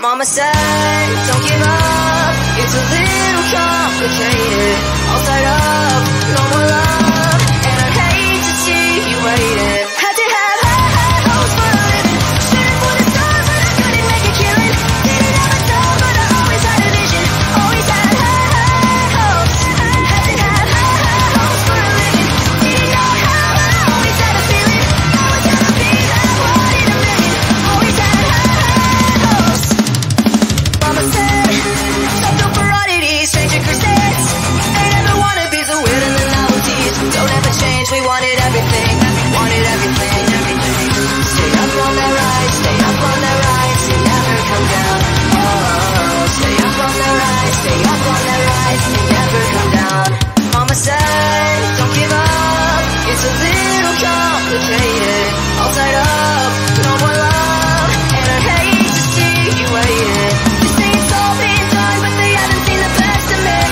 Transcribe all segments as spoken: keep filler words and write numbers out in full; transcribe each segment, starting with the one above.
Mama said, don't give up, it's a little complicated. All tied up, no more love, and I'd hate to see you waiting. Had to have high, high hopes for a living, shooting for the stars, but I couldn't make a killing. Didn't have a soul, but I always had a vision. Always had high, high hopes. Had to have high, high hopes for a living. Didn't know how, but I always had a feeling. I was gonna be that one in a million. Always had high, high hopes. Mama said, stop the varieties, change your crusades. Ain't ever wanna be the weird and the novelties. Don't ever change, we wanted everything. Wanted everything, everything. Stay up on that ride, stay up on that ride, so never come down. Oh, stay up on that ride, stay up on that ride, so never come down. Mama said, don't give up, it's a little complicated. All tied up, no more love, and I'd hate to see you waiting. They say it's all been done, but they haven't seen the best of me.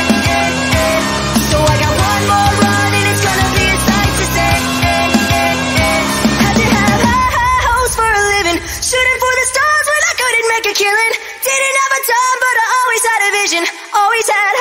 So I got one more run, and it's gonna be a sight to see. Had to have high, high hopes for a living, shooting for the stars when I couldn't make a killing. Didn't have a time, but I always had a vision. Always had